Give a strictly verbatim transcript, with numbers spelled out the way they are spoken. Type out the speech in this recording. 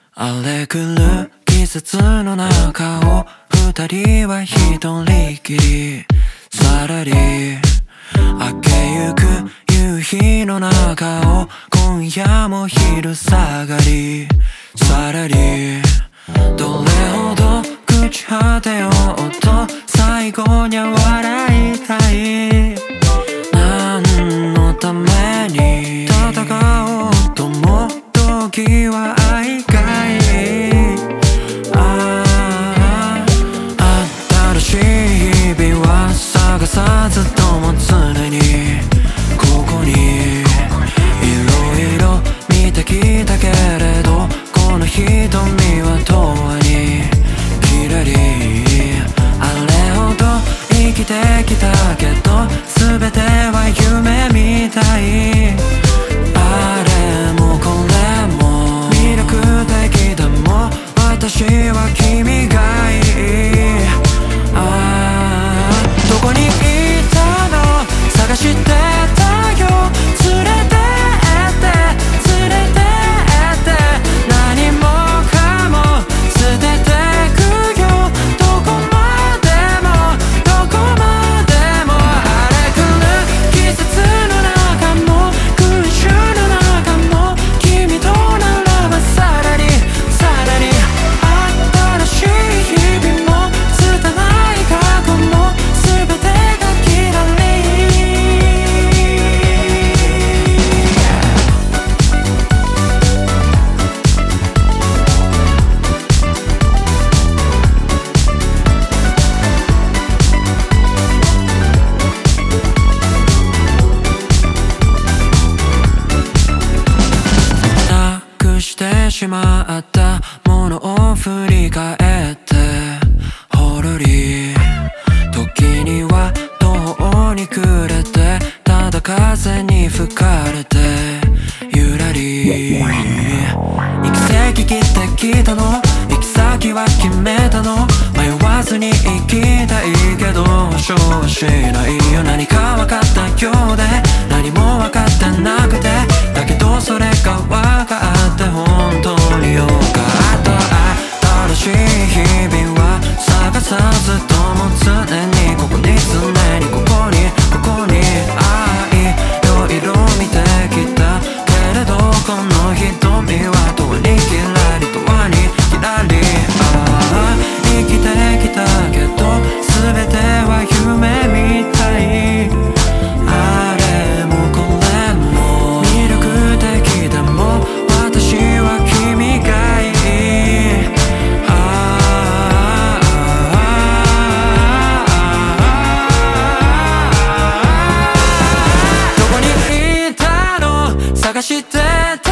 荒れ狂う季節の中を二人は一人きりさらり明けゆく夕日の中を今夜も昼下がりさらりどれほど朽ち果てようと最後には笑いたい何のために戦おうとも時は愛かいああ新しい日々は探さずとも常にここにいろいろ見てきたけれどこの瞳は永遠にキラリあれほど生きてきたけど全ては夢みたいあれもこれも魅力的だもん私は君がいいああどこにいたの探してたよ連れてって連れてって何もかも捨ててくよどこまでもどこまでも荒れ狂う季節の中も空襲の中も君とならばさらにさらに新しい日々も拙い過去も全てがキラリなくしてしまったものを振り返ってほろり時には途方に暮れてただ風に吹かれてゆらり行き先切ってきたの行き先は決めたの迷わずに行きたいけど保証はしないよ何か分かったようで何も分かってなくてだけどそれが分かって本当によかった新しい日々は探さずとも常にここに常にここにここに愛いろいろ見てきたけれどこの瞳は永遠にキラリ永遠にキラリああ生きてきたけど全ては夢みたいあれもこれも魅力的でも私は君がいいああどこにいたの探してた